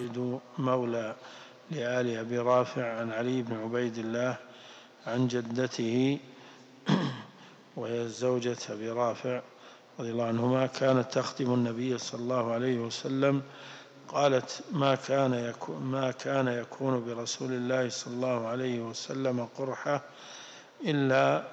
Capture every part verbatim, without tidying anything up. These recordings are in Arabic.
مولى لآل أبي رافع عن علي بن عبيد الله عن جدته وهي زوجة أبي رافع رضي الله عنهما كانت تخدم النبي صلى الله عليه وسلم قالت ما كان يكون, ما كان يكون برسول الله صلى الله عليه وسلم قرحة إلا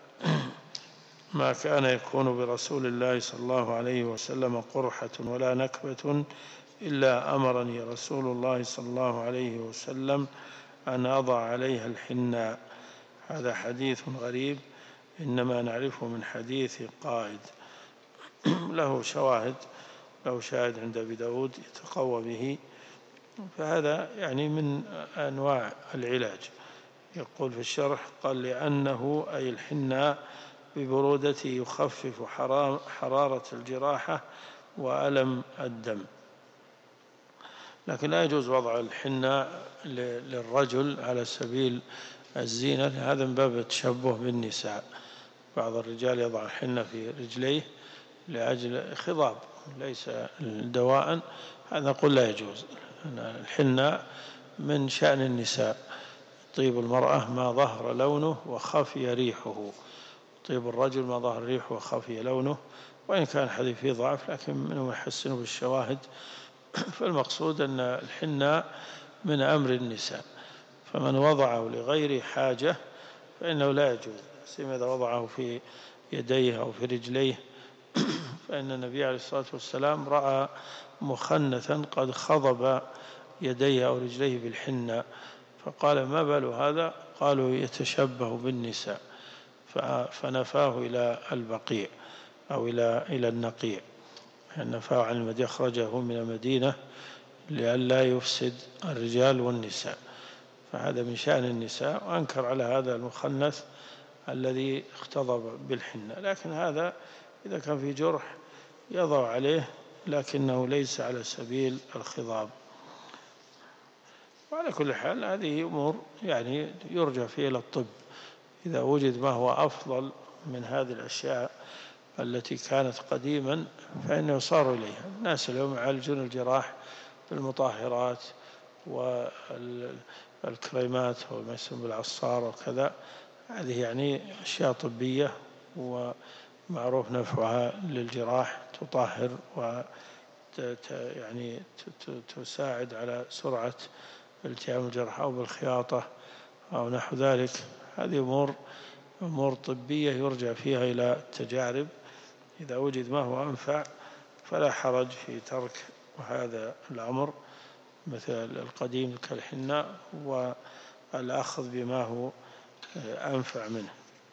ما كان يكون برسول الله صلى الله عليه وسلم قرحة ولا نكبة إلا أمرني رسول الله صلى الله عليه وسلم أن أضع عليها الحناء. هذا حديث غريب إنما نعرفه من حديث قائد له شواهد له شاهد عند أبي داود يتقوى به، فهذا يعني من أنواع العلاج. يقول في الشرح قال لأنه أي الحناء ببرودته يخفف حرارة الجراحة وألم الدم، لكن لا يجوز وضع الحناء للرجل على سبيل الزينة، هذا من باب التشبه بالنساء. بعض الرجال يضع الحنة في رجليه لأجل خضاب ليس دواء، هذا نقول لا يجوز. الحناء من شأن النساء، طيب المرأة ما ظهر لونه وخفي ريحه، طيب الرجل ما ظهر ريحه وخفي لونه، وإن كان الحديث فيه ضعف لكن منهم يحسنه بالشواهد. فالمقصود أن الحناء من أمر النساء، فمن وضعه لغير حاجة فإنه لا يجوز، سيما إذا وضعه في يديه أو في رجليه. فإن النبي عليه الصلاة والسلام رأى مخنثا قد خضب يديه أو رجليه بالحناء فقال ما بال هذا؟ قالوا يتشبه بالنساء، فنفاه إلى البقيع أو إلى إلى النقيع، نفاه عن المدينة، أخرجه من المدينة لئلا يفسد الرجال والنساء، فهذا من شأن النساء. وأنكر على هذا المخنث الذي اختضب بالحنة، لكن هذا إذا كان في جرح يضع عليه لكنه ليس على سبيل الخضاب. وعلى كل حال هذه أمور يعني يرجع فيها إلى الطب، إذا وجد ما هو أفضل من هذه الأشياء التي كانت قديما فإنه يصار إليها. الناس اليوم يعالجون الجراح بالمطهرات والكريمات وما يسمى بالعصار وكذا، هذه يعني أشياء طبية ومعروف نفعها للجراح، تطهر و يعني تساعد على سرعة التئام الجرح أو بالخياطة أو نحو ذلك. هذه أمور أمور طبية يرجع فيها إلى التجارب، إذا وجد ما هو أنفع فلا حرج في ترك هذا الأمر مثل القديم كالحناء والأخذ بما هو أنفع منه.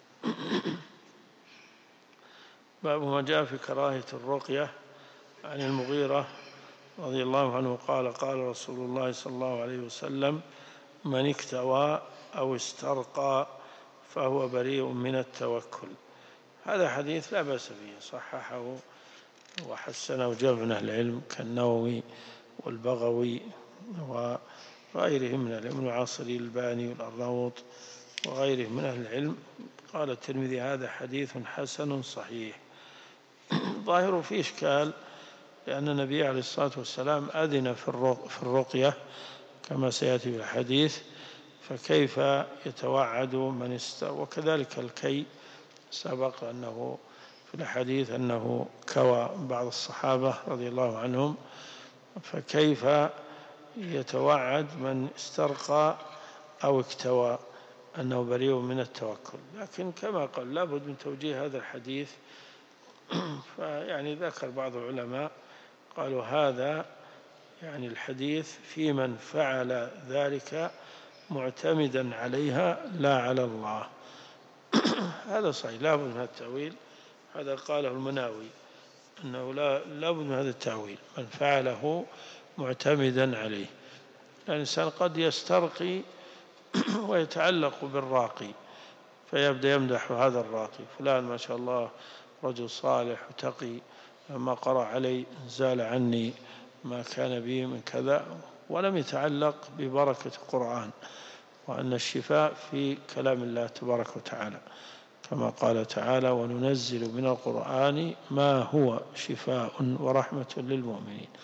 باب ما جاء في كراهية الرقية. عن المغيرة رضي الله عنه قال قال رسول الله صلى الله عليه وسلم من اكتوى أو استرقى فهو بريء من التوكل. هذا حديث لا بأس به، صححه وحسنه جمع من أهل العلم كالنووي والبغوي وغيرهم من العلم، العاصري الباني والأرناؤوط وغيرهم من أهل العلم. قال الترمذي هذا حديث حسن صحيح. ظاهر في إشكال، لأن النبي عليه الصلاة والسلام أذن في الرقية كما سيأتي في الحديث، فكيف يتوعد من استوى؟ وكذلك الكي سبق أنه في الحديث أنه كوى بعض الصحابة رضي الله عنهم، فكيف يتوعد من استرقى أو اكتوى أنه بريء من التوكل؟ لكن كما قال لابد من توجيه هذا الحديث. فيعني ذكر بعض العلماء قالوا هذا يعني الحديث في من فعل ذلك معتمدا عليها لا على الله. هذا صحيح، لا بد من هذا التأويل، هذا قاله المناوي أنه لا بد من هذا التأويل، من فعله معتمدا عليه. الإنسان قد يسترقي ويتعلق بالراقي فيبدأ يمدح هذا الراقي، فلان ما شاء الله رجل صالح وتقي، لما قرأ علي زال عني ما كان بي من كذا، ولم يتعلق ببركة القرآن، وأن الشفاء في كلام الله تبارك وتعالى، كما قال تعالى وننزل من القرآن ما هو شفاء ورحمة للمؤمنين.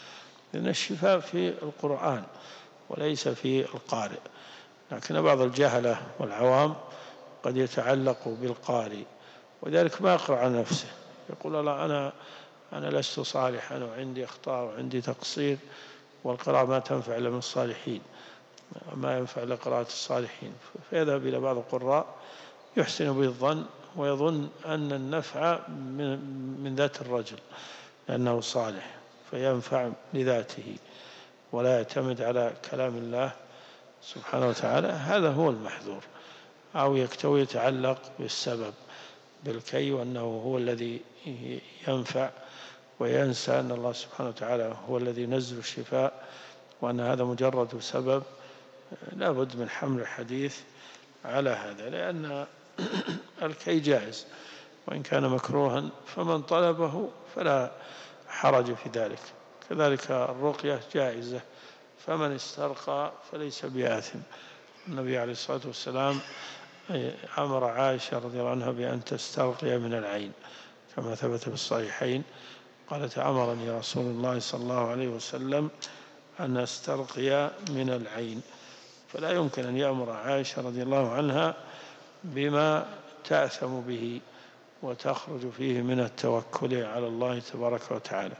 لأن الشفاء في القرآن وليس في القارئ. لكن بعض الجهلة والعوام قد يتعلق بالقارئ، وذلك ما يقرأ عن نفسه، يقول لا أنا أنا لست صالحا وعندي أخطاء وعندي تقصير، والقراءة ما تنفع إلا من الصالحين، ما ينفع إلا قراءة الصالحين، فيذهب إلى بعض القراء يحسن به الظن ويظن أن النفع من ذات الرجل لأنه صالح فينفع لذاته ولا يعتمد على كلام الله سبحانه وتعالى. هذا هو المحذور. أو يكتوي يتعلق بالسبب بالكي وأنه هو الذي ينفع، وينسى أن الله سبحانه وتعالى هو الذي ينزل الشفاء، وأن هذا مجرد سبب. لا بد من حمل الحديث على هذا، لأن الكي جائز وإن كان مكروها، فمن طلبه فلا حرج في ذلك. كذلك الرقية جائزة، فمن استرقى فليس بآثم. النبي عليه الصلاة والسلام أمر عائشة رضي الله عنها بأن تسترقي من العين كما ثبت في الصحيحين، قالت أمرني رسول الله صلى الله عليه وسلم أن أسترقي من العين. فلا يمكن أن يأمر عائشة رضي الله عنها بما تأثم به وتخرج فيه من التوكل على الله تبارك وتعالى.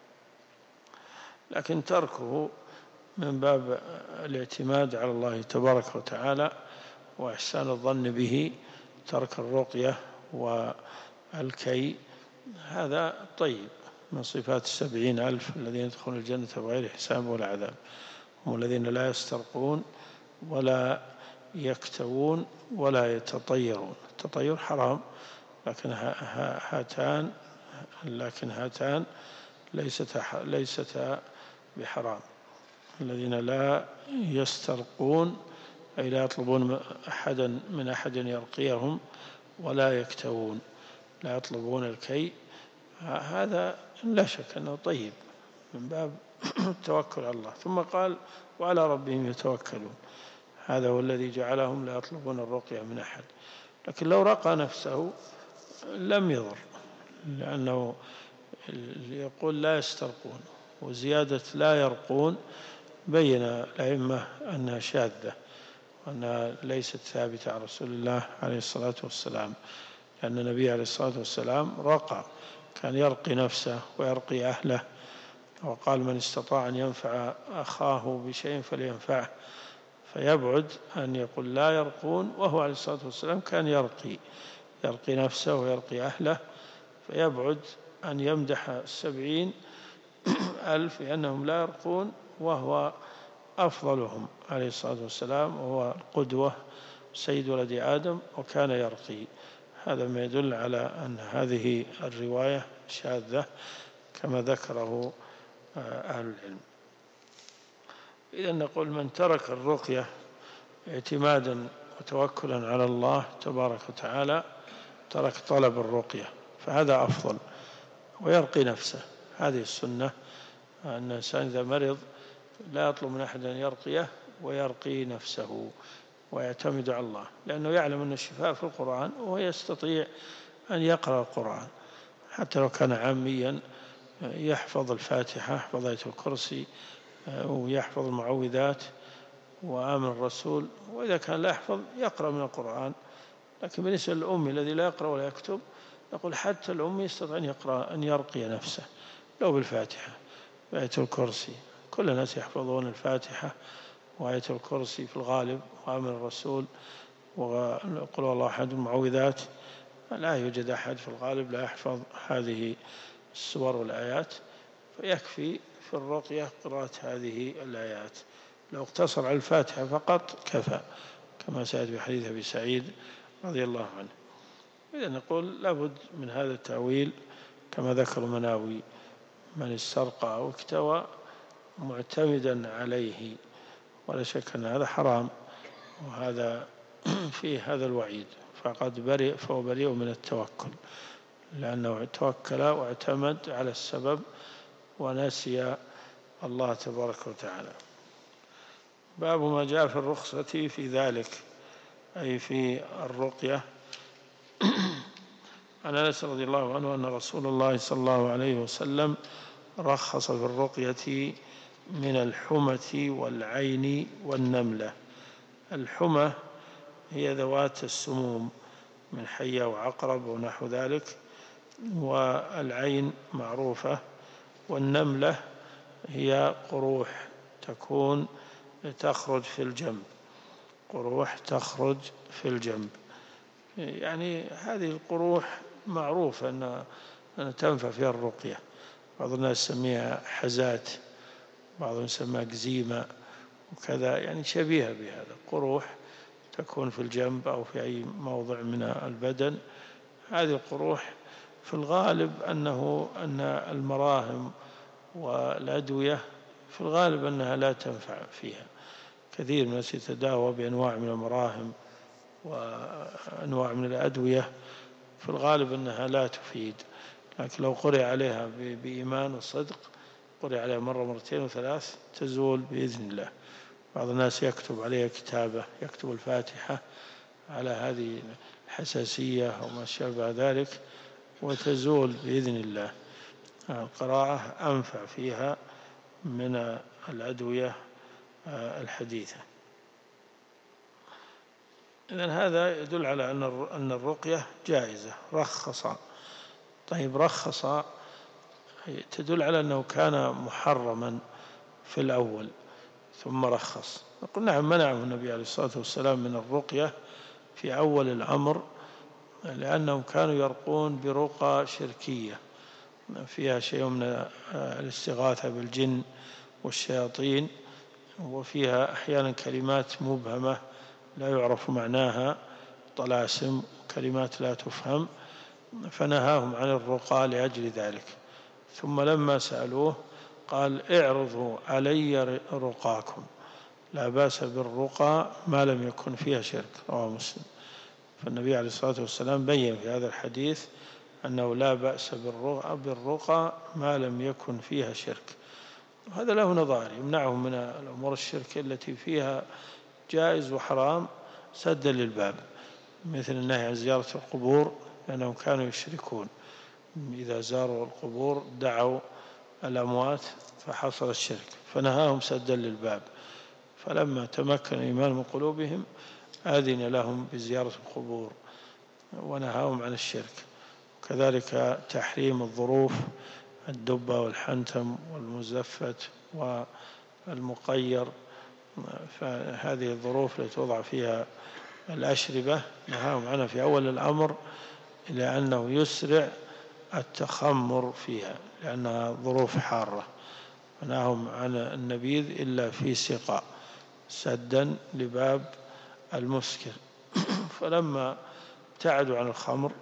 لكن تركه من باب الاعتماد على الله تبارك وتعالى وإحسان الظن به، ترك الرقية والكي، هذا طيب. من صفات السبعين ألف الذين يدخلون الجنة بغير حساب ولا عذاب هم الذين لا يسترقون ولا يكتوون ولا يتطيرون. التطير حرام، لكن هاتان لكن هاتان ليستا ليستا بحرام. الذين لا يسترقون أي لا يطلبون أحدا من أحد يرقيهم ولا يكتوون، لا يطلبون الكي، هذا لا شك أنه طيب من باب التوكل على الله. ثم قال وعلى ربهم يتوكلون، هذا هو الذي جعلهم لا يطلبون الرقية من أحد. لكن لو رقى نفسه لم يضر، لأنه يقول لا يسترقون، وزيادة لا يرقون بين الأئمة أنها شاذة وأنها ليست ثابتة عن رسول الله عليه الصلاة والسلام، لأن النبي عليه الصلاة والسلام رقى، كان يرقي نفسه ويرقي أهله، وقال من استطاع أن ينفع أخاه بشيء فلينفعه، فيبعد أن يقول لا يرقون، وهو عليه الصلاة والسلام كان يرقي يرقي نفسه ويرقي أهله، فيبعد أن يمدح السبعين ألف لأنهم لا يرقون وهو أفضلهم عليه الصلاة والسلام، وهو القدوة سيد ولد آدم وكان يرقي. هذا ما يدل على أن هذه الرواية شاذة كما ذكره أهل العلم. إذن نقول من ترك الرقية اعتمادا وتوكلا على الله تبارك وتعالى ترك طلب الرقية، فهذا أفضل، ويرقي نفسه. هذه السنة أن الإنسان إذا مرض لا يطلب من أحد أن يرقيه، ويرقي نفسه ويعتمد على الله، لأنه يعلم أن الشفاء في القرآن، وهو يستطيع أن يقرأ القرآن حتى لو كان عاميا، يحفظ الفاتحة، يحفظ آية الكرسي، ويحفظ المعوذات وآمن الرسول. وإذا كان لا يحفظ يقرأ من القرآن. لكن بالنسبة للأمي الذي لا يقرأ ولا يكتب، نقول حتى الأمي يستطيع أن يقرأ أن يرقي نفسه لو بالفاتحة وآية الكرسي. كل الناس يحفظون الفاتحة وآية الكرسي في الغالب، وآمن الرسول، وقل الله أحد، المعوذات. لا يوجد أحد في الغالب لا يحفظ هذه السور والآيات، فيكفي في الرقية قراءة هذه الآيات. لو اقتصر على الفاتحة فقط كفى، كما سيأتي في حديث أبي سعيد رضي الله عنه. إذا نقول لابد من هذا التأويل كما ذكر المناوي، من استرقى أو اكتوى معتمدا عليه، ولا شك أن هذا حرام، وهذا فيه هذا الوعيد، فقد برئ فهو بريء من التوكل، لأنه توكل واعتمد على السبب ونسي الله تبارك وتعالى. باب ما جاء في الرخصة في ذلك، أي في الرقية. عن أنس رضي الله عنه أن رسول الله صلى الله عليه وسلم رخص في الرقية من الحمة والعين والنملة. الحمة هي ذوات السموم من حية وعقرب ونحو ذلك، والعين معروفة، والنملة هي قروح تكون تخرج في الجنب، قروح تخرج في الجنب. يعني هذه القروح معروفة أن تنفع فيها الرقية. بعض الناس يسميها حزات، بعضهم يسميها جزيمة وكذا، يعني شبيهة بهذا. قروح تكون في الجنب أو في أي موضع من البدن. هذه القروح في الغالب أنه أن المراهم والأدوية في الغالب أنها لا تنفع فيها. كثير من الناس يتداوى بأنواع من المراهم وأنواع من الأدوية في الغالب أنها لا تفيد، لكن لو قرئ عليها بإيمان وصدق، قرئ عليها مرة مرتين وثلاث، تزول بإذن الله. بعض الناس يكتب عليها كتابة، يكتب الفاتحة على هذه الحساسية أو ما شابه ذلك، وتزول بإذن الله. القراءة أنفع فيها من الأدوية الحديثة. إذن هذا يدل على أن الرقية جائزة. رخص، طيب رخص تدل على أنه كان محرما في الأول ثم رخص. نقول نعم، منعه النبي عليه الصلاة والسلام من الرقية في أول الأمر، لأنهم كانوا يرقون برقى شركية فيها شيء من الاستغاثة بالجن والشياطين، وفيها أحيانا كلمات مبهمة لا يعرف معناها، طلاسم، كلمات لا تفهم، فنهاهم عن الرقى لأجل ذلك. ثم لما سألوه قال اعرضوا علي رقاكم، لا بأس بالرقى ما لم يكن فيها شرك، رواه مسلم. فالنبي عليه الصلاة والسلام بين في هذا الحديث أنه لا بأس بالرقى ما لم يكن فيها شرك. وهذا له نظائر، يمنعهم من الأمور الشرك التي فيها جائز وحرام سدا للباب، مثل النهي عن زيارة القبور، لأنهم كانوا يشركون، إذا زاروا القبور دعوا الأموات فحصل الشرك، فنهاهم سدا للباب. فلما تمكن الإيمان من قلوبهم آذن لهم بزيارة القبور ونهاهم عن الشرك. وكذلك تحريم الظروف، الدبة والحنتم والمزفت والمقير، فهذه الظروف التي توضع فيها الأشربة نهاهم عنها في أول الأمر، إلى أنه يسرع التخمر فيها لأنها ظروف حارة، فنهاهم عن النبيذ إلا في سقاء سدا لباب المسكر. فلما ابتعدوا عن الخمر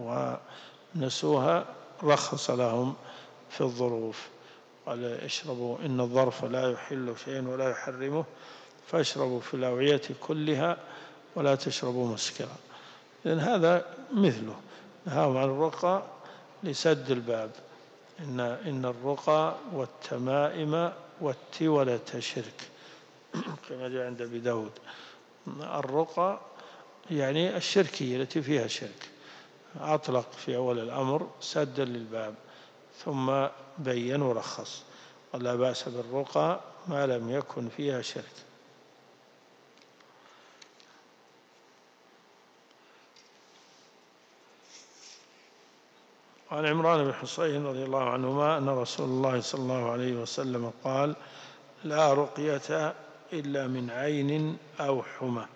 ونسوها رخص لهم في الظروف، قال اشربوا إن الظرف لا يحل شيئا ولا يحرمه، فاشربوا في الأوعية كلها ولا تشربوا مسكرا. لأن هذا مثله، نهاهم عن الرقى لسد الباب. إن, إن الرقى والتمائم والتولة شرك، كما جاء عند أبي داود. الرقى يعني الشركية التي فيها شرك، أطلق في أول الأمر سدا للباب، ثم بين ورخص، قال لا بأس بالرقى ما لم يكن فيها شرك. وعن عمران بن حصين رضي الله عنهما أن رسول الله صلى الله عليه وسلم قال لا رقية إلا من عين أو حمى.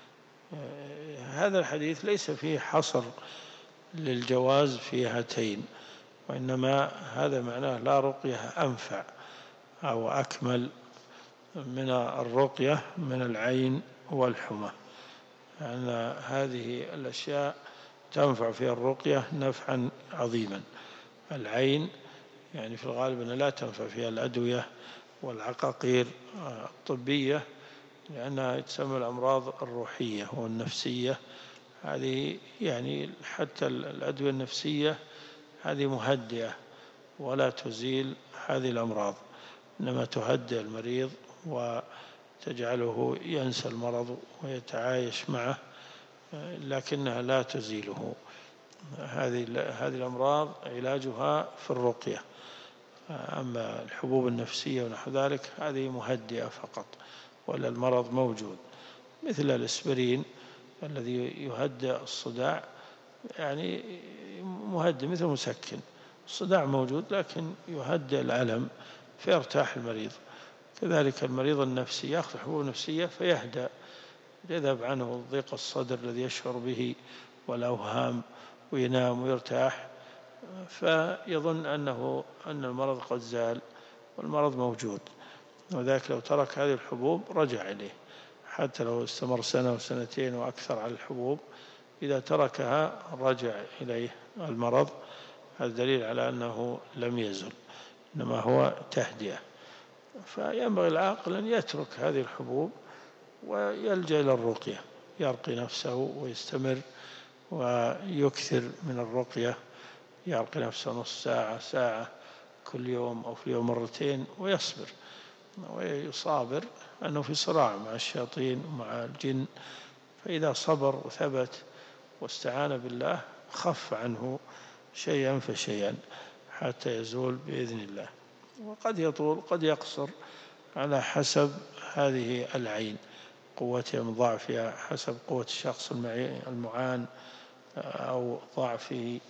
هذا الحديث ليس فيه حصر للجواز في هاتين، وإنما هذا معناه لا رقية أنفع أو أكمل من الرقية من العين والحمى، لأن يعني هذه الأشياء تنفع فيها الرقية نفعا عظيما. العين يعني في الغالب أنها لا تنفع فيها الأدوية والعقاقير الطبية، لأنها تسمى الأمراض الروحية والنفسية. هذه يعني حتى الأدوية النفسية هذه مهدئة ولا تزيل هذه الأمراض، إنما تهدئ المريض وتجعله ينسى المرض ويتعايش معه، لكنها لا تزيله. هذه هذه الأمراض علاجها في الرقية. أما الحبوب النفسية ونحو ذلك هذه مهدئة فقط، ولا المرض موجود، مثل الإسبرين الذي يهدئ الصداع، يعني مهدئ مثل مسكن، الصداع موجود لكن يهدئ الألم فيرتاح المريض. كذلك المريض النفسي يأخذ حبوب نفسية فيهدأ، يذهب عنه ضيق الصدر الذي يشعر به والأوهام، وينام ويرتاح، فيظن أنه أن المرض قد زال والمرض موجود. وذلك لو ترك هذه الحبوب رجع إليه، حتى لو استمر سنة وسنتين وأكثر على الحبوب، إذا تركها رجع إليه المرض. هذا دليل على أنه لم يزل، إنما هو تهدئة. فينبغي العاقل أن يترك هذه الحبوب ويلجأ إلى الرقية، يرقي نفسه ويستمر ويكثر من الرقية، يرقي نفسه نص ساعة ساعة كل يوم أو في اليوم مرتين، ويصبر ويصابر أنه في صراع مع الشياطين ومع الجن، فإذا صبر وثبت واستعان بالله خف عنه شيئا فشيئا حتى يزول بإذن الله. وقد يطول قد يقصر على حسب هذه العين، قوتها من ضعفها، حسب قوة الشخص المعان أو ضعفه،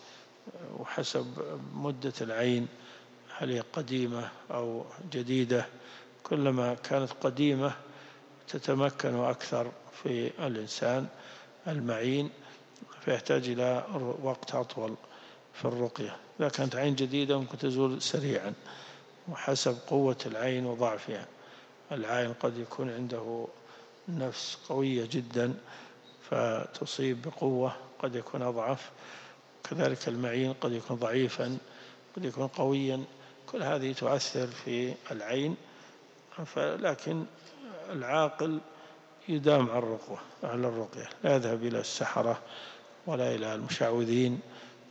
وحسب مدة العين هل هي قديمة أو جديدة. كلما كانت قديمة تتمكن أكثر في الإنسان المعين، فيحتاج إلى وقت أطول في الرقية. إذا كانت عين جديدة ممكن تزول سريعا، وحسب قوة العين وضعفها. العين قد يكون عنده نفس قوية جدا فتصيب بقوة، قد يكون أضعف. كذلك المعين قد يكون ضعيفا، قد يكون قويا، كل هذه تؤثر في العين. لكن العاقل يدام على الرقية على الرقية، لا يذهب إلى السحرة ولا إلى المشعوذين،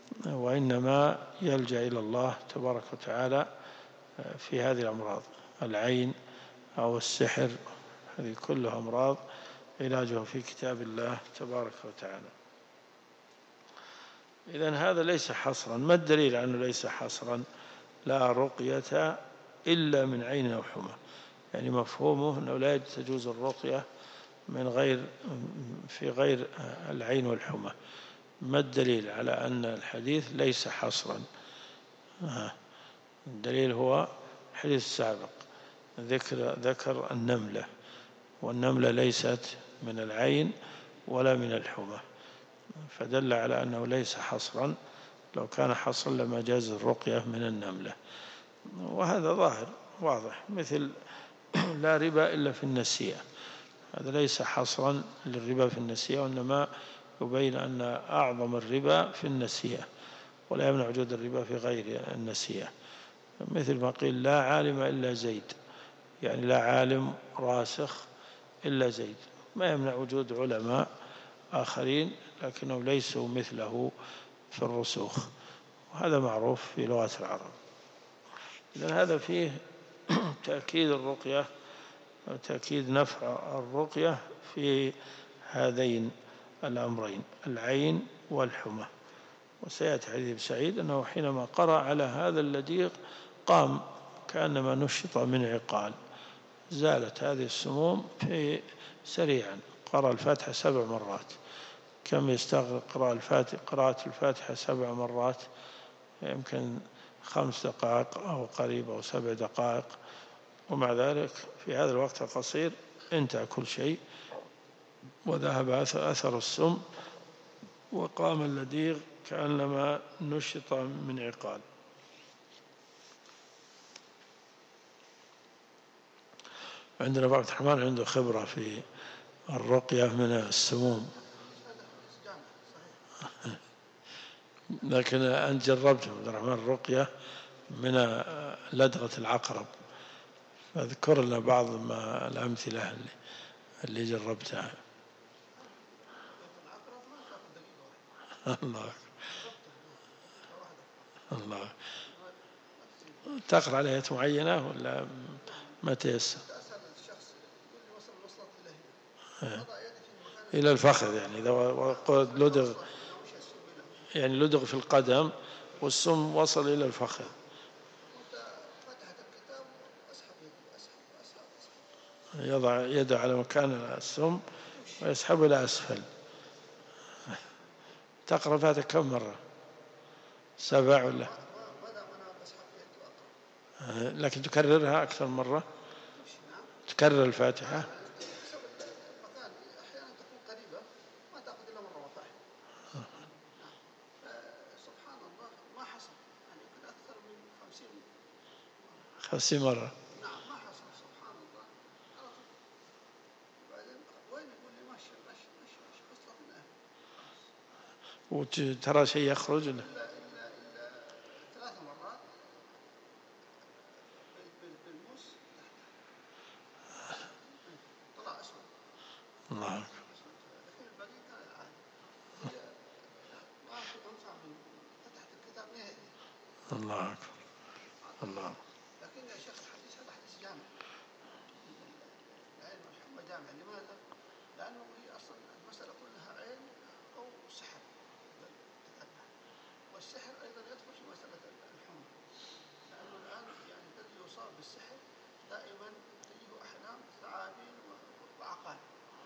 وإنما يلجأ إلى الله تبارك وتعالى في هذه الأمراض، العين أو السحر، هذه كلها أمراض علاجها في كتاب الله تبارك وتعالى. إذن هذا ليس حصرا. ما الدليل أنه ليس حصرا؟ لا رقية إلا من عين أو حمى، يعني مفهومه أنه لا تجوز الرقية من غير في غير العين والحمى. ما الدليل على أن الحديث ليس حصرا؟ الدليل هو الحديث السابق، ذكر ذكر النملة، والنملة ليست من العين ولا من الحمى، فدل على أنه ليس حصرا. لو كان حصرا لما جاز الرقية من النملة، وهذا ظاهر واضح. مثل لا ربا إلا في النسيئة، هذا ليس حصرا للربا في النسيئة، وإنما يبين أن أعظم الربا في النسيئة، ولا يمنع وجود الربا في غير النسيئة. مثل ما قيل لا عالم إلا زيد، يعني لا عالم راسخ إلا زيد، ما يمنع وجود علماء آخرين لكنهم ليسوا مثله في الرسوخ، وهذا معروف في لغة العرب. إذن هذا فيه تأكيد الرقية، تأكيد نفع الرقية في هذين الأمرين، العين والحمى. وسيأتي حديث ابن سعيد أنه حينما قرأ على هذا اللديق قام كأنما نشط من عقال، زالت هذه السموم في سريعا. قرأ الفاتحة سبع مرات. كم يستغرق قراءة الفاتحة قراءة الفاتحة سبع مرات؟ يمكن خمس دقائق أو قريب أو سبع دقائق، ومع ذلك في هذا الوقت القصير انتهى كل شيء، وذهب أثر السم، وقام اللديغ كأنما نشط من عقال. عندنا بعض الرحمن عنده خبرة في الرقية من السموم، لكن أنت جربت عبد الرحمن الرقية من لدغة العقرب، فاذكر لنا بعض ما الأمثلة اللي, اللي جربتها. الله الله. تقرأ على آيات معينة ولا ما تيسر؟ إلى الفخذ، يعني إذا لدغ يعني لدغ في القدم والسم وصل إلى الفخذ. يضع يده على مكان السم ويسحب إلى أسفل. تقرأ فاتحة كم مرة؟ سبع ولا؟ لكن تكررها أكثر مرة؟ تكرر الفاتحة؟ خمسين مرة. وترى شيء يخرج؟ ثلاث مرات بالموس طلع أسود. الله أكبر. الله أكبر. الله. لكن يا شيخ الحديث هذا حديث جامع، العين والحمى جامع. لماذا؟ لأنه هي أصلا المسألة كلها عين أو سحر، والسحر أيضا يدخل في مسألة الحمى، لأنه الآن يعني الذي يصاب بالسحر دائما تجيه أحلام ثعابين وعقارب،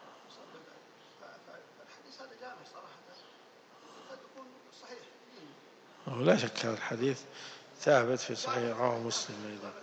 فالحديث هذا جامع صراحة، قد يكون صحيح. لا شك هذا الحديث ثابت في صحيح رواه مسلم أيضا.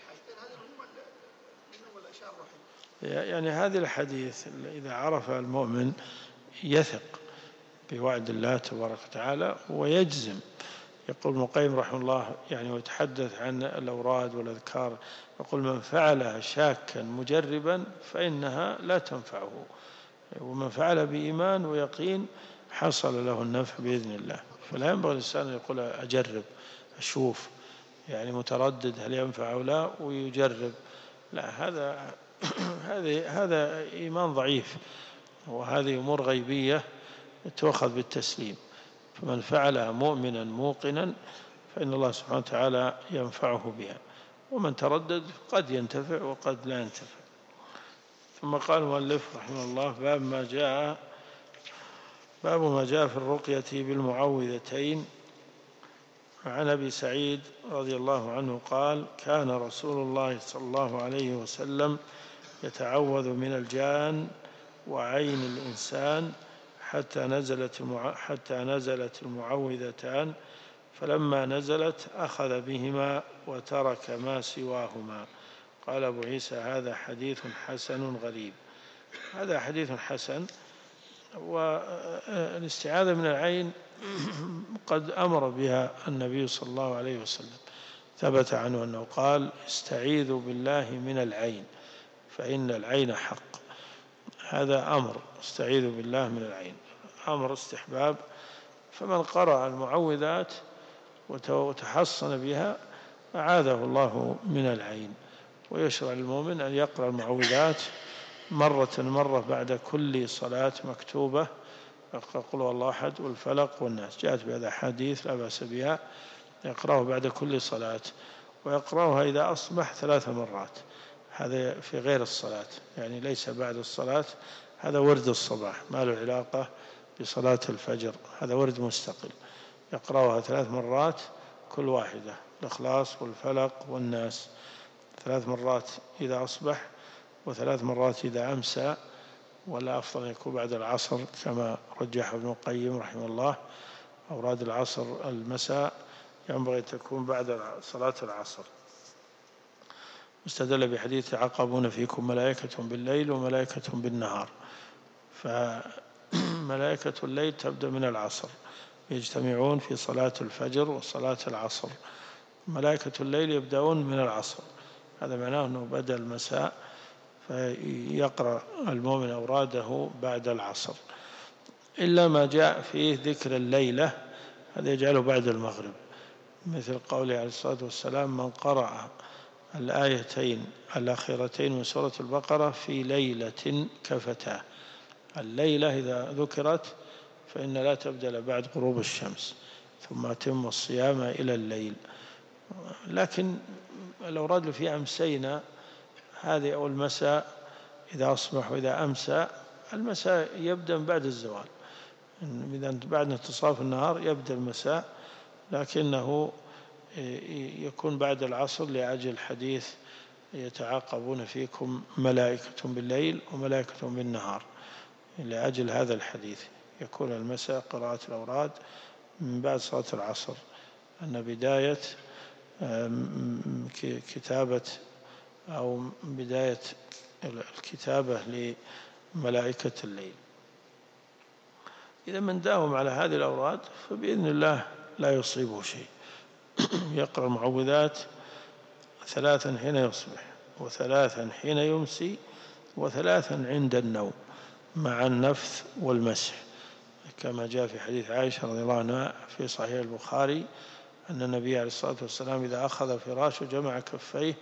يعني هذه الحديث إذا عرف المؤمن يثق بوعد الله تبارك وتعالى ويجزم. يقول ابن القيم رحمه الله يعني ويتحدث عن الأوراد والأذكار، يقول من فعلها شاكا مجربا فإنها لا تنفعه، ومن فعل بإيمان ويقين حصل له النفع بإذن الله. فلا ينبغي الإنسان أن يقول أجرب أشوف، يعني متردد هل ينفع أو لا ويجرب، لا، هذا هذا هذا إيمان ضعيف، وهذه أمور غيبية تؤخذ بالتسليم. فمن فعلها مؤمنا موقنا فإن الله سبحانه وتعالى ينفعه بها، ومن تردد قد ينتفع وقد لا ينتفع. ثم قال المؤلف رحمه الله باب ما جاء باب ما جاء في الرقية بالمعوذتين. عن أبي سعيد رضي الله عنه قال كان رسول الله صلى الله عليه وسلم يتعوذ من الجان وعين الإنسان حتى نزلت حتى نزلت المعوذتان، فلما نزلت أخذ بهما وترك ما سواهما. قال أبو عيسى هذا حديث حسن غريب. هذا حديث حسن. والاستعاذة من العين قد أمر بها النبي صلى الله عليه وسلم، ثبت عنه أنه قال استعيذوا بالله من العين فإن العين حق. هذا أمر، استعيذوا بالله من العين، أمر استحباب. فمن قرأ المعوذات وتحصن بها أعاذه الله من العين. ويشرع للمؤمن أن يقرأ المعوذات مرة مرة بعد كل صلاة مكتوبة، قل هو الله أحد والفلق والناس، جاءت بهذا حديث لا بأس بها. يقرأه بعد كل صلاة، ويقرأها إذا أصبح ثلاث مرات. هذا في غير الصلاة، يعني ليس بعد الصلاة، هذا ورد الصباح ما له علاقة بصلاة الفجر، هذا ورد مستقل. يقرأها ثلاث مرات كل واحدة، الإخلاص والفلق والناس، ثلاث مرات إذا أصبح وثلاث مرات إذا أمسى، ولا أفضل يكون بعد العصر كما رجح ابن القيم رحمه الله. أوراد العصر المساء ينبغي تكون بعد صلاة العصر. استدل بحديث يعقبون فيكم ملائكة بالليل وملائكة بالنهار، فملائكة الليل تبدأ من العصر، يجتمعون في صلاة الفجر وصلاة العصر. ملائكة الليل يبدأون من العصر، هذا معناه أنه بدأ المساء، فيقرأ المؤمن أوراده بعد العصر، إلا ما جاء فيه ذكر الليلة هذا يجعله بعد المغرب، مثل قوله عليه الصلاة والسلام من قرأ الآيتين الأخيرتين من سورة البقرة في ليلة كفتاه. الليلة إذا ذكرت فإن لا تبدأ بعد غروب الشمس، ثم أتم الصيام إلى الليل. لكن الأوراد اللي في أمسينا هذه أو المساء إذا أصبح وإذا أمسى، المساء يبدأ بعد الزوال، إذا بعد انتصاف النهار يبدأ المساء، لكنه يكون بعد العصر لأجل حديث يتعاقبون فيكم ملائكة بالليل وملائكة بالنهار، لأجل هذا الحديث يكون المساء قراءة الأوراد من بعد صلاة العصر، أن بداية كتابة أو بداية الكتابة لملائكة الليل. إذا من داوم على هذه الأوراد فبإذن الله لا يصيبه شيء. يقرأ المعوذات ثلاثا حين يصبح، وثلاثا حين يمسي، وثلاثا عند النوم، مع النفث والمسح، كما جاء في حديث عائشة رضي الله عنها في صحيح البخاري أن النبي عليه الصلاة والسلام إذا أخذ فراشه جمع كفيه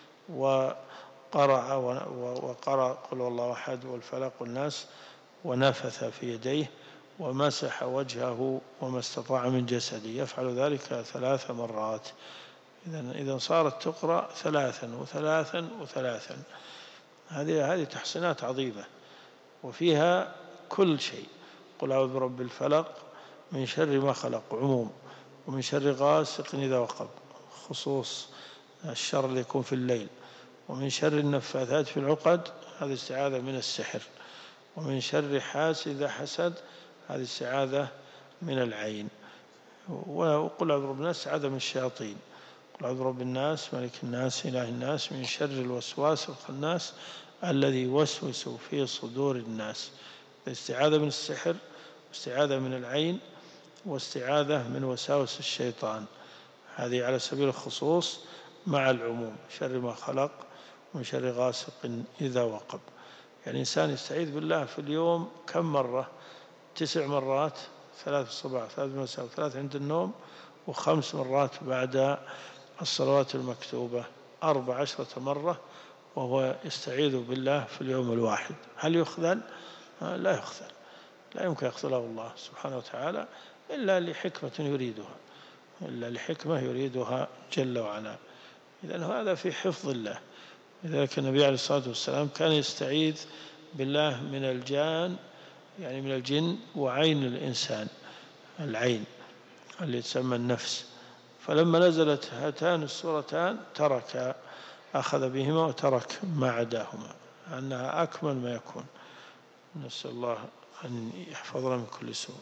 وقرأ وقرأ قل هو الله أحد والفلق والناس، ونفث في يديه ومسح وجهه وما استطاع من جسده، يفعل ذلك ثلاث مرات. إذن إذا صارت تقرأ ثلاثا وثلاثا وثلاثا، هذه هذه تحسينات عظيمة، وفيها كل شيء. قل أعوذ برب الفلق من شر ما خلق عموم، ومن شر غاسق إذا وقب خصوص الشر اللي يكون في الليل، ومن شر النفاثات في العقد هذه استعاذة من السحر، ومن شر حاسد إذا حسد هذه استعاذة من العين، وقل أعوذ برب الناس استعاذة من الشياطين، قل أعوذ برب الناس ملك الناس إله الناس من شر الوسواس الخناس الذي يوسوس في صدور الناس. استعاذة من السحر، واستعاذة من العين، واستعاذة من وساوس الشيطان، هذه على سبيل الخصوص مع العموم، شر ما خلق ومن شر غاسق إذا وقب. يعني الإنسان يستعيذ بالله في اليوم كم مرة؟ تسع مرات، ثلاث الصباح ثلاث المساء وثلاث عند النوم، وخمس مرات بعد الصلوات المكتوبة، أربع عشرة مرة وهو يستعيذ بالله في اليوم الواحد. هل يخذل؟ لا يخذل، لا يمكن يخذله الله سبحانه وتعالى إلا لحكمة يريدها، إلا لحكمة يريدها جل وعلا. إذن هذا في حفظ الله. لذلك النبي عليه الصلاة والسلام كان يستعيذ بالله من الجان، يعني من الجن، وعين الإنسان، العين اللي تسمى النفس. فلما نزلت هاتان السورتان ترك، أخذ بهما وترك ما عداهما، أنها أكمل ما يكون. نسأل الله أن يحفظنا من كل سوء.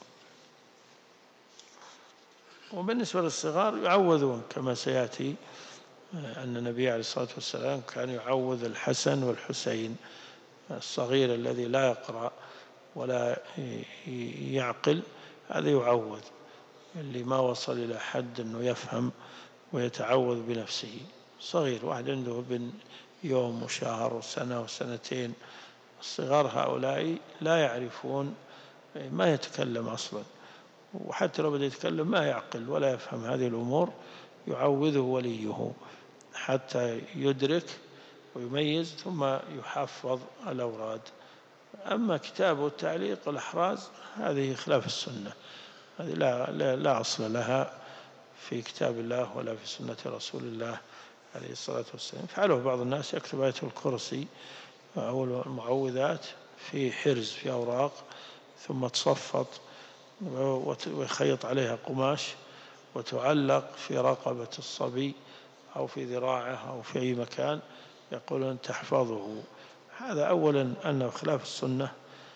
وبالنسبة للصغار يعوذون كما سيأتي أن النبي عليه الصلاة والسلام كان يعوذ الحسن والحسين، الصغير الذي لا يقرأ ولا يعقل هذا يعوذ، اللي ما وصل إلى حد أنه يفهم ويتعوذ بنفسه، صغير واحد عنده ابن يوم وشهر وسنة وسنتين. الصغار هؤلاء لا يعرفون، ما يتكلم أصلا، وحتى لو بدأ يتكلم ما يعقل ولا يفهم هذه الأمور، يعوذه وليه حتى يدرك ويميز ثم يحفظ الأوراد. أما كتاب والتعليق والأحراز هذه خلاف السنة، هذه لا, لا, لا أصل لها في كتاب الله ولا في سنة رسول الله عليه الصلاة والسلام. فعله بعض الناس، يكتب آية الكرسي أو المعوذات في حرز في أوراق ثم تصفط ويخيط عليها قماش وتعلق في رقبة الصبي أو في ذراعه أو في أي مكان، يقولون تحفظه. هذا أولا أنه خلاف السنة،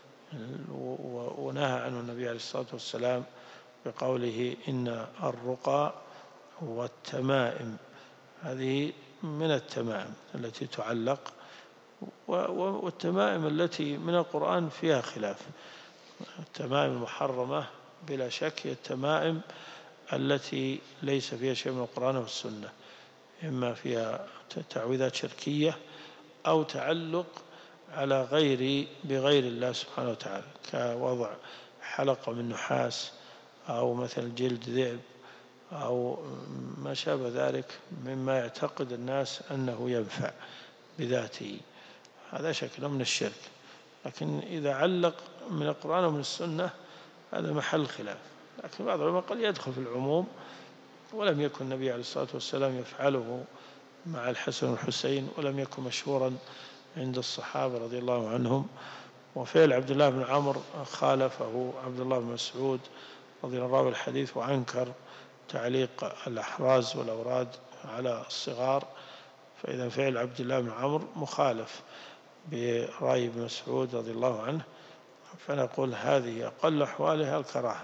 ونهى عنه النبي عليه الصلاة والسلام بقوله إن الرقى والتمائم هذه من التمائم التي تعلق، والتمائم التي من القرآن فيها خلاف. التمائم المحرمة بلا شك هي التمائم التي ليس فيها شيء من القرآن والسنة، إما فيها تعويذات شركية أو تعلق على غير بغير الله سبحانه وتعالى، كوضع حلقة من نحاس أو مثل جلد ذئب أو ما شابه ذلك مما يعتقد الناس أنه ينفع بذاته، هذا شكل من الشرك. لكن إذا علق من القرآن ومن السنة هذا محل خلاف. لكن بعض العلماء قال يدخل في العموم، ولم يكن النبي عليه الصلاة والسلام يفعله مع الحسن والحسين، ولم يكن مشهورا عند الصحابة رضي الله عنهم. وفعل عبد الله بن عمرو خالفه عبد الله بن مسعود رضي الله عنه الحديث، وعنكر تعليق الأحراز والأوراد على الصغار، فإذا فعل عبد الله بن عمرو مخالف برأي ابن مسعود رضي الله عنه، فنقول هذه أقل أحوالها الكراهة،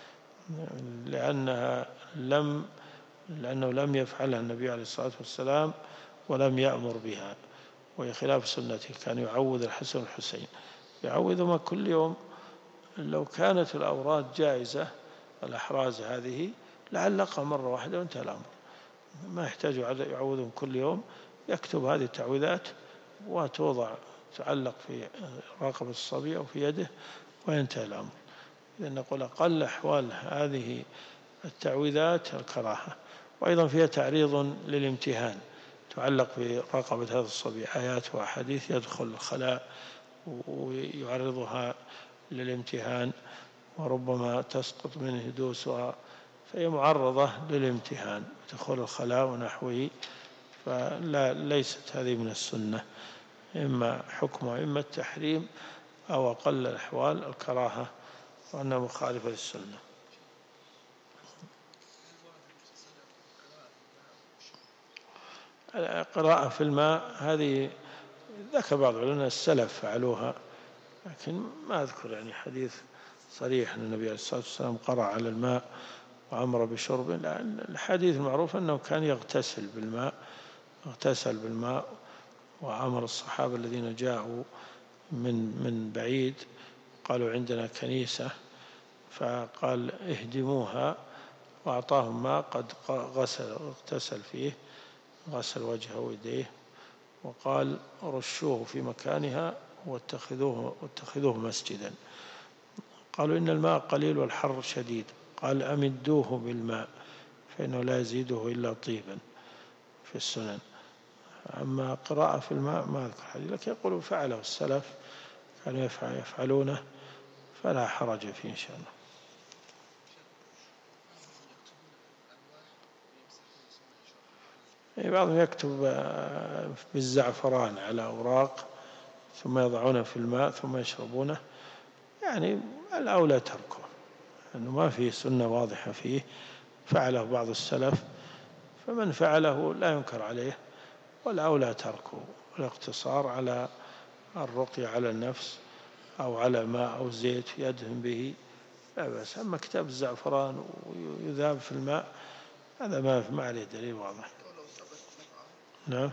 لأنها لم لأنه لم يفعلها النبي عليه الصلاة والسلام ولم يأمر بها، وهي خلاف سنته. كان يعوذ الحسن والحسين، يعوذهما كل يوم. لو كانت الأوراد جائزة الأحراز هذه لعلقها مرة واحدة وانتهى الأمر، ما يحتاج يعوذهم كل يوم، يكتب هذه التعويذات وتوضع تعلق في رقبة الصبي أو في يده وينتهي الأمر. إذن نقول أقل أحوال هذه التعويذات الكراهة. وأيضا فيها تعريض للامتهان، تعلق في رقبة هذا الصبي آيات وأحاديث، يدخل الخلاء ويعرضها للامتهان، وربما تسقط منه دوسها، فهي معرضة للامتهان، دخول الخلاء ونحوه، فلا ليست هذه من السنة، إما حكمها إما التحريم أو أقل الأحوال الكراهة، وأنها مخالفة للسنة. القراءة في الماء هذه ذكر بعض العلماء السلف فعلوها، لكن ما أذكر يعني حديث صريح أن النبي عليه الصلاة والسلام قرأ على الماء وأمر بشربه. الحديث المعروف أنه كان يغتسل بالماء، اغتسل بالماء، وأمر الصحابة الذين جاءوا من من بعيد قالوا عندنا كنيسة، فقال اهدموها، وأعطاهم ماء قد غسل اغتسل فيه، غسل وجهه ويديه، وقال رشوه في مكانها واتخذوه, واتخذوه مسجدا. قالوا إن الماء قليل والحر شديد، قال أمدوه بالماء فإنه لا يزيده إلا طيبا في السنن. أما قراءة في الماء ما أذكر حديث، لكن يقولوا فعله السلف، كانوا يفعلونه، فلا حرج فيه إن شاء الله. بعضهم يكتب بالزعفران على أوراق ثم يضعونه في الماء ثم يشربونه، يعني الأولى تركه، لأنه ما فيه سنة واضحة فيه، فعله بعض السلف، فمن فعله لا ينكر عليه، والأولى تركه، والاقتصار على الرقية على النفس أو على ماء أو زيت يدهن به لا بأس. أما كتاب الزعفران ويذاب في الماء هذا ما ما عليه دليل واضح. نعم.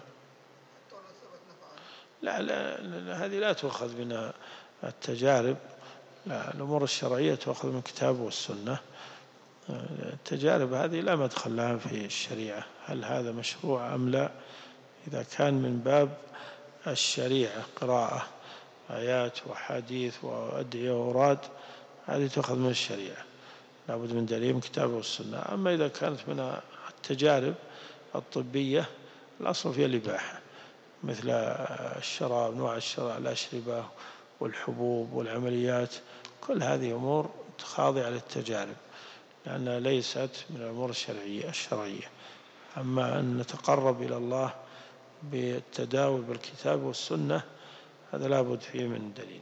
لا, لا, لا هذه لا تؤخذ من التجارب، لا، الأمور الشرعية تؤخذ من الكتاب والسنة. التجارب هذه لا مدخل لها في الشريعة، هل هذا مشروع أم لا؟ إذا كان من باب الشريعة قراءة آيات وحديث وأدعية وأوراد، هذه تؤخذ من الشريعة، لابد من دليل من الكتاب والسنة. أما إذا كانت من التجارب الطبية الأصل فيها الإباحة، مثل الشراب، نوع الشراب، الأشربة والحبوب والعمليات، كل هذه أمور خاضعة للتجارب، لأنها ليست من الأمور الشرعية الشرعية. أما أن نتقرب إلى الله بالتداول بالكتاب والسنة هذا لا بد فيه من دليل.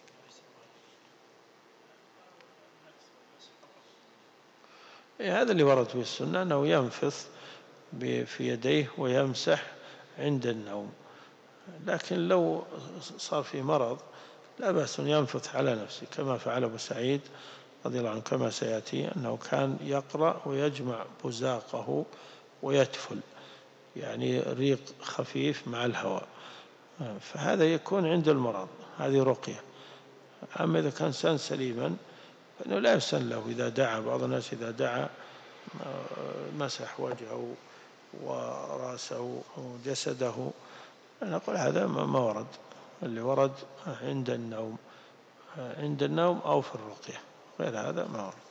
هذا اللي ورد في السنة، أنه ينفث في يديه ويمسح عند النوم، لكن لو صار في مرض لا بأس أن ينفث على نفسه، كما فعل أبو سعيد رضي الله عنه كما سيأتي، أنه كان يقرأ ويجمع بزاقه ويتفل، يعني ريق خفيف مع الهواء، فهذا يكون عند المرض، هذه رقية. أما إذا كان إنسان سليما فإنه لا يسن له إذا دعا، بعض الناس إذا دعا مسح وجهه ورأسه وجسده، نقول هذا ما ورد، اللي ورد عند النوم، عند النوم أو في الرقية، غير هذا ما ورد.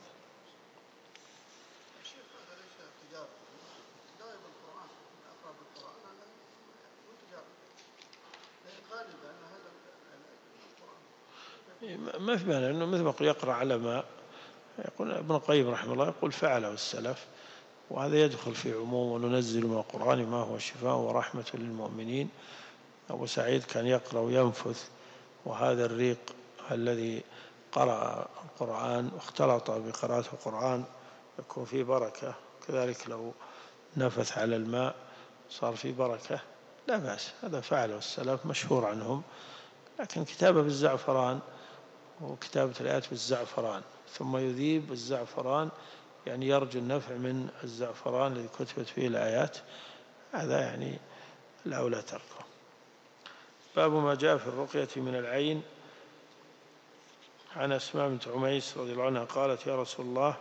ما في مانع أنه مثل ما يقرأ على ماء، يقول ابن القيم رحمه الله يقول فعله السلف، وهذا يدخل في عموم وننزل من القرآن ما هو شفاء ورحمة للمؤمنين. أبو سعيد كان يقرأ وينفث، وهذا الريق الذي قرأ القرآن واختلط بقراءة القرآن يكون فيه بركة، كذلك لو نفث على الماء صار فيه بركة، لا بأس، هذا فعله السلف مشهور عنهم. لكن كتابة بالزعفران وكتابة الآيات بالزعفران ثم يذيب الزعفران، يعني يرجو النفع من الزعفران الذي كتبت فيه الآيات، هذا يعني الأولى تركه. باب ما جاء في الرقية من العين. عن أسماء بنت عميس رضي الله عنها قالت: يا رسول الله،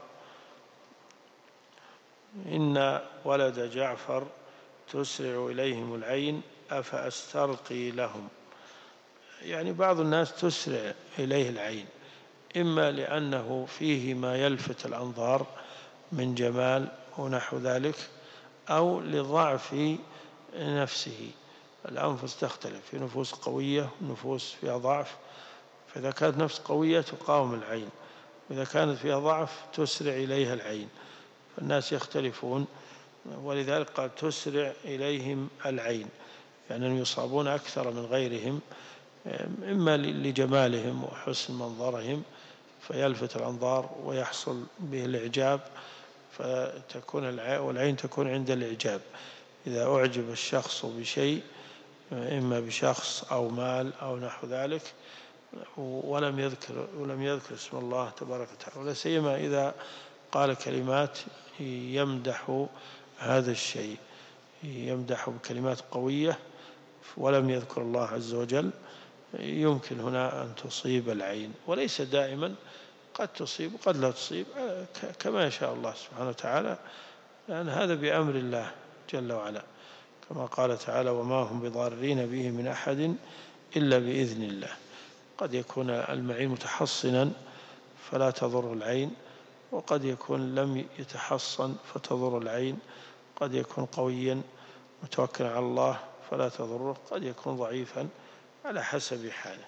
إن ولد جعفر تسرع إليهم العين أفأسترقي لهم. يعني بعض الناس تسرع إليه العين، إما لأنه فيه ما يلفت الأنظار من جمال ونحو ذلك، أو لضعف نفسه. الأنفس تختلف، في نفوس قوية ونفوس فيها ضعف، فإذا كانت نفس قوية تقاوم العين، وإذا كانت فيها ضعف تسرع إليها العين، فالناس يختلفون. ولذلك قال تسرع إليهم العين، لأنهم يعني يصابون أكثر من غيرهم، إما لجمالهم وحسن منظرهم فيلفت الأنظار ويحصل به الإعجاب، فتكون العين والعين تكون عند الإعجاب. إذا أعجب الشخص بشيء، إما بشخص أو مال أو نحو ذلك، ولم يذكر ولم يذكر اسم الله تبارك وتعالى، ولا سيما إذا قال كلمات يمدح هذا الشيء، يمدح بكلمات قوية ولم يذكر الله عز وجل، يمكن هنا أن تصيب العين، وليس دائما، قد تصيب وقد لا تصيب كما يشاء الله سبحانه وتعالى، لأن هذا بأمر الله جل وعلا، كما قال تعالى: وما هم بضارين به من أحد إلا بإذن الله. قد يكون المعين متحصنا فلا تضر العين، وقد يكون لم يتحصن فتضر العين، قد يكون قويا متوكلا على الله فلا تضره، قد يكون ضعيفا، على حسب حاله.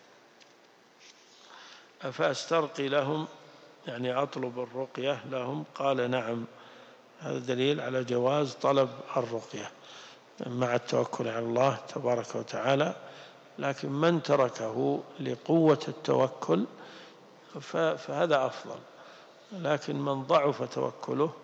أفأسترقي لهم، يعني أطلب الرقية لهم؟ قال: نعم. هذا دليل على جواز طلب الرقية مع التوكل على الله تبارك وتعالى، لكن من تركه لقوة التوكل فهذا أفضل، لكن من ضعف توكله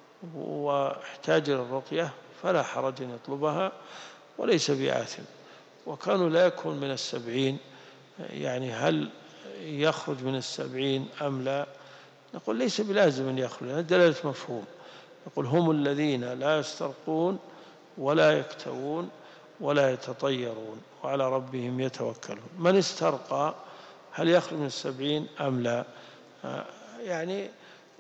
واحتاج للرقية فلا حرج أن يطلبها وليس بآثم. وكانوا لا يكون من السبعين، يعني هل يخرج من السبعين أم لا؟ نقول ليس بلازم أن يخرج، هذا دلالة مفهوم. يقول: هم الذين لا يسترقون ولا يكتوون ولا يتطيرون وعلى ربهم يتوكلون. من استرقى هل يخرج من السبعين أم لا؟ يعني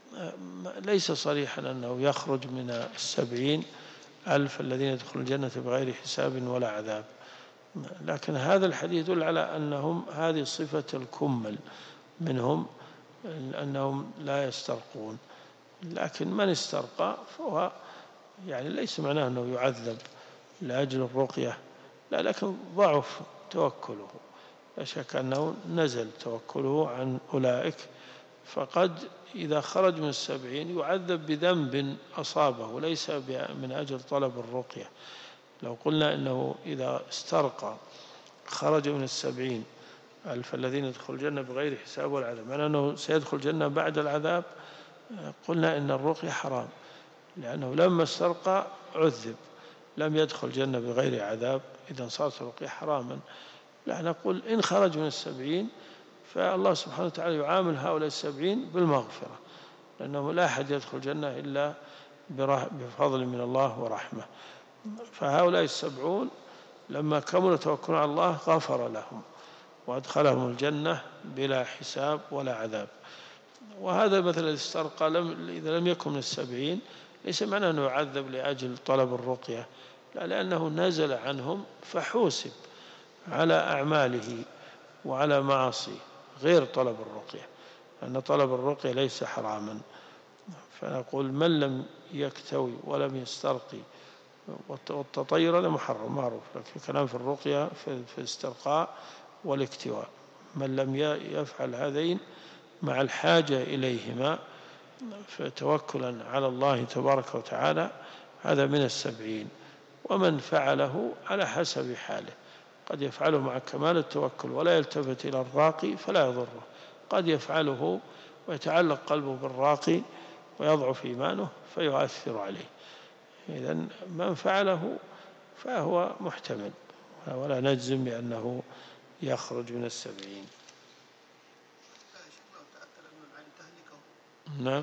ليس صريحا أنه يخرج من السبعين ألف الذين يدخلون الجنة بغير حساب ولا عذاب، لكن هذا الحديث يدل على أنهم هذه صفة الكمل منهم، أنهم لا يسترقون. لكن من استرقى فهو يعني ليس معناه أنه يعذب لأجل الرقية، لا، لكن ضعف توكله، لا شك أنه نزل توكله عن أولئك، فقد إذا خرج من السبعين يعذب بذنب أصابه ليس من أجل طلب الرقية. لو قلنا إنه إذا استرقى خرج من السبعين ألف الذين يدخل الجنة بغير حساب ولا عذاب، معناه أنه سيدخل الجنة بعد العذاب، قلنا إن الرقية حرام، لأنه لما استرقى عذب، لم يدخل الجنة بغير عذاب، إذا صارت الرقية حراما. لا، نقول إن خرج من السبعين فالله سبحانه وتعالى يعامل هؤلاء السبعين بالمغفرة، لأنه لا أحد يدخل الجنة إلا بفضل من الله ورحمة. فهؤلاء السبعون لما كملوا توكلوا على الله غفر لهم وأدخلهم الجنة بلا حساب ولا عذاب. وهذا مثل الاسترقى لم إذا لم يكن من السبعين ليس معنى أنه يعذب لأجل طلب الرقية، لا، لأنه نزل عنهم فحوسب على أعماله وعلى معاصيه غير طلب الرقية، لأن طلب الرقية ليس حراما. فنقول من لم يكتوي ولم يسترقي، والتطير هذا محرم معروف، لكن كلام في الرقية في الاسترقاء والاكتواء، من لم يفعل هذين مع الحاجة إليهما فتوكلا على الله تبارك وتعالى هذا من السبعين. ومن فعله على حسب حاله، قد يفعله مع كمال التوكل ولا يلتفت إلى الراقي فلا يضره، قد يفعله ويتعلق قلبه بالراقي ويضعف إيمانه فيؤثر عليه. إذن من فعله فهو محتمل، ولا نجزم بأنه يخرج من السبعين. نعم،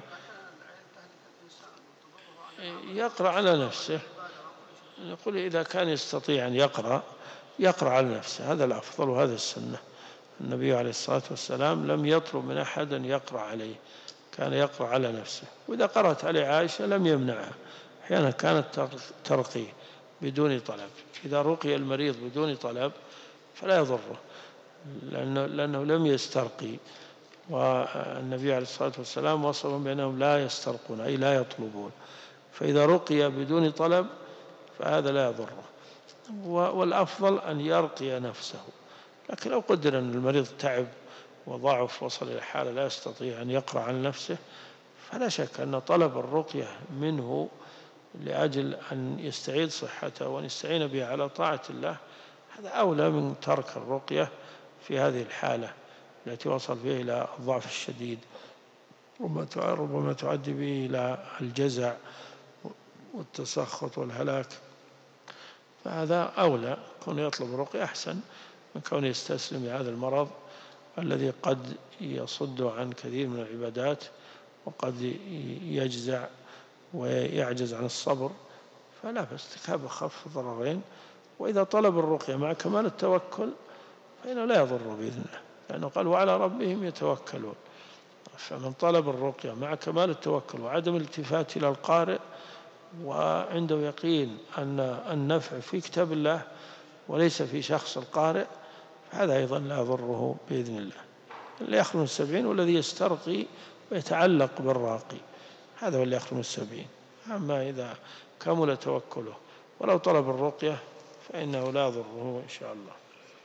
يقرأ على نفسه. نقول إذا كان يستطيع أن يقرأ يقرأ على نفسه، هذا الأفضل وهذا السنة. النبي عليه الصلاة والسلام لم يطلب من أحد أن يقرأ عليه، كان يقرأ على نفسه. وإذا قرأت عليه عائشة لم يمنعها، أحيانا كانت ترقيه بدون طلب. إذا رقي المريض بدون طلب فلا يضره، لأنه, لأنه لم يسترقي، والنبي عليه الصلاة والسلام وصفهم بأنهم لا يسترقون أي لا يطلبون. فإذا رقي بدون طلب فهذا لا يضره، والأفضل أن يرقي نفسه. لكن لو قدر أن المريض تعب وضعف وصل إلى حالة لا يستطيع أن يقرأ عن نفسه، فلا شك أن طلب الرقية منه لأجل أن يستعيد صحته وأن يستعين بها على طاعة الله هذا أولى من ترك الرقية في هذه الحالة التي وصل فيها إلى الضعف الشديد، ربما تؤدي به إلى الجزع والتسخط والهلاك. فهذا أولى، كون يطلب الرقية أحسن من كون يستسلم لهذا المرض الذي قد يصد عن كثير من العبادات وقد يجزع ويعجز عن الصبر. فلا، فاستكاب أخف ضررين. وإذا طلب الرقية مع كمال التوكل فإنه لا يضر بإذن الله، لأنه قال وعلى ربهم يتوكلون. فمن طلب الرقية مع كمال التوكل وعدم الالتفات إلى القارئ وعنده يقين أن النفع في كتاب الله وليس في شخص القارئ، فهذا أيضا لا يضره بإذن الله. اللي يخرج من السبعين والذي يسترقي ويتعلق بالراقي، هذا هو اللي يخرج من السبعين. أما إذا كمل توكله ولو طلب الرقية فإنه لا يضره إن شاء الله.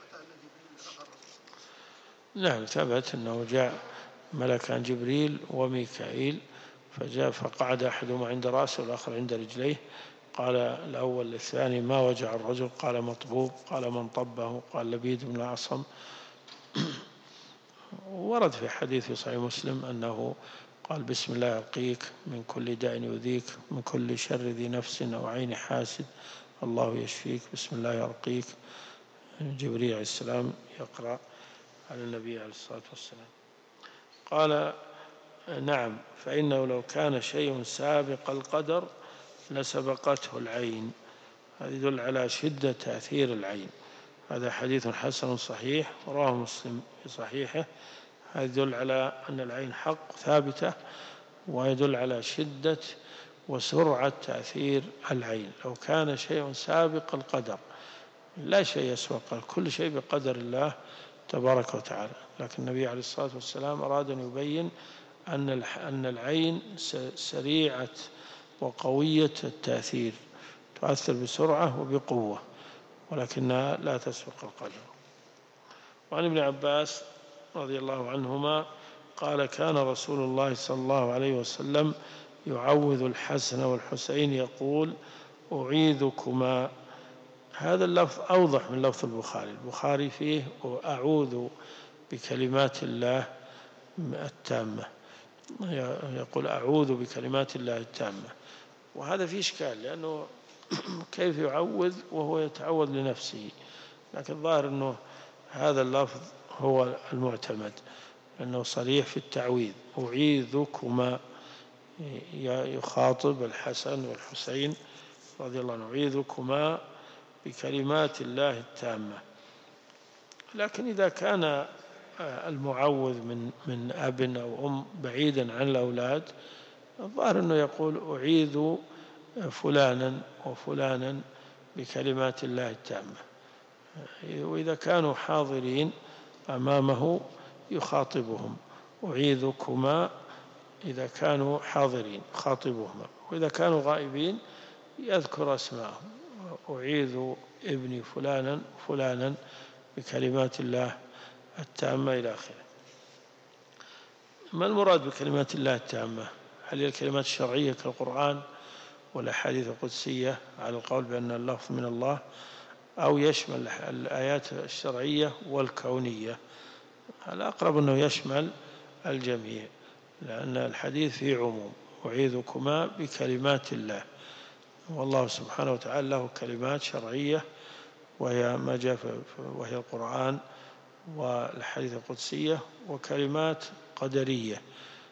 نعم، ثبت أنه جاء ملكان جبريل وميكائيل، فجاء فقعد أحدهما عند رأسه والآخر عند رجليه. قال الأول للثاني ما وجع الرجل؟ قال مطبوب. قال من طبه؟ قال لبيد بن الأعصم. ورد في حديث في صحيح مسلم أنه قال بسم الله أرقيك من كل داء يؤذيك، من كل شر ذي نفس أو عين حاسد، الله يشفيك، بسم الله يرقيك. جبريل عليه السلام يقرأ على النبي عليه الصلاة والسلام. قال نعم، فإنه لو كان شيء سابق القدر لسبقته العين. هذا يدل على شدة تأثير العين. هذا حديث حسن صحيح رواه مسلم في صحيحه. هذا يدل على أن العين حق ثابتة، ويدل على شدة وسرعة تأثير العين. لو كان شيء سابق القدر، لا شيء يسبق، كل شيء بقدر الله تبارك وتعالى. لكن النبي عليه الصلاة والسلام أراد أن يبين أن أن العين سريعة وقوية التأثير، تؤثر بسرعة وبقوة، ولكنها لا تسبق القدر. وعن ابن عباس رضي الله عنهما قال كان رسول الله صلى الله عليه وسلم يعوذ الحسن والحسين يقول أعيذكما. هذا اللفظ أوضح من لفظ البخاري. البخاري فيه أعوذ بكلمات الله التامة، يقول أعوذ بكلمات الله التامة، وهذا فيه إشكال، لأنه كيف يعوذ وهو يتعوذ لنفسه؟ لكن الظاهر أنه هذا اللفظ هو المعتمد، أنه صريح في التعويذ. أعيذكما يخاطب الحسن والحسين رضي الله عنه، أعيذكما بكلمات الله التامة. لكن إذا كان المعوذ من من أب أو أم بعيدا عن الأولاد، الظاهر أنه يقول أعيذ فلانا وفلانا بكلمات الله التامة. وإذا كانوا حاضرين أمامه يخاطبهم، أعيذكما إذا كانوا حاضرين خاطبهما، وإذا كانوا غائبين يذكر اسمائهم، أعيذ ابني فلانا فلانا بكلمات الله التامة إلى آخره. ما المراد بكلمات الله التامة؟ هل هي الكلمات الشرعية كالقرآن والأحاديث القدسية على القول بأن اللفظ من الله، أو يشمل الآيات الشرعية والكونية؟ الأقرب أنه يشمل الجميع، لأن الحديث فيه عموم، أعيذكما بكلمات الله، والله سبحانه وتعالى له كلمات شرعية وهي ما جاء وهي القرآن والحديث القدسية، وكلمات قدرية.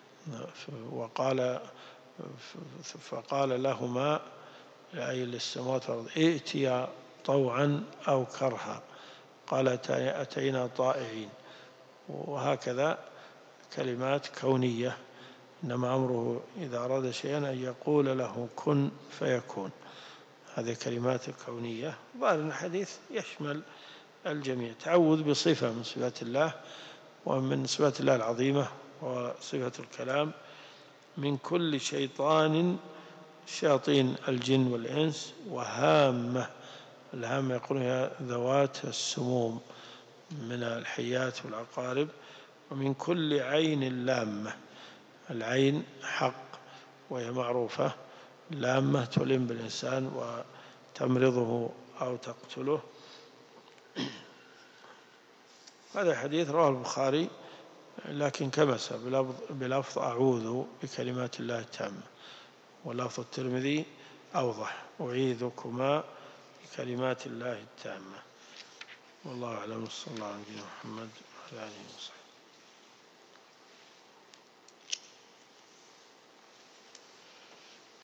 وقال فقال لهما أي للسماوات والأرض ائتيا طوعا أو كرها، قال أتينا طائعين. وهكذا كلمات كونية، إنما أمره إذا أراد شيئا أن يقول له كن فيكون. هذه كلمات كونية. ظاهر الحديث يشمل الجميع. تعوذ بصفة من صفات الله ومن صفات الله العظيمة وصفة الكلام من كل شيطان، شياطين الجن والإنس، وهامة. الهامة يقولون هي ذوات السموم من الحيات والعقارب، ومن كل عين لامة. العين حق وهي معروفة، لامة تلم بالإنسان وتمرضه أو تقتله. هذا الحديث رواه البخاري لكن كمس بلفظ أعوذ بكلمات الله التامة، ولفظ الترمذي أوضح أعيذكما بكلمات الله التامة. والله أعلم. صلى الله عليه وسلم محمد وعلى آله وصحبه.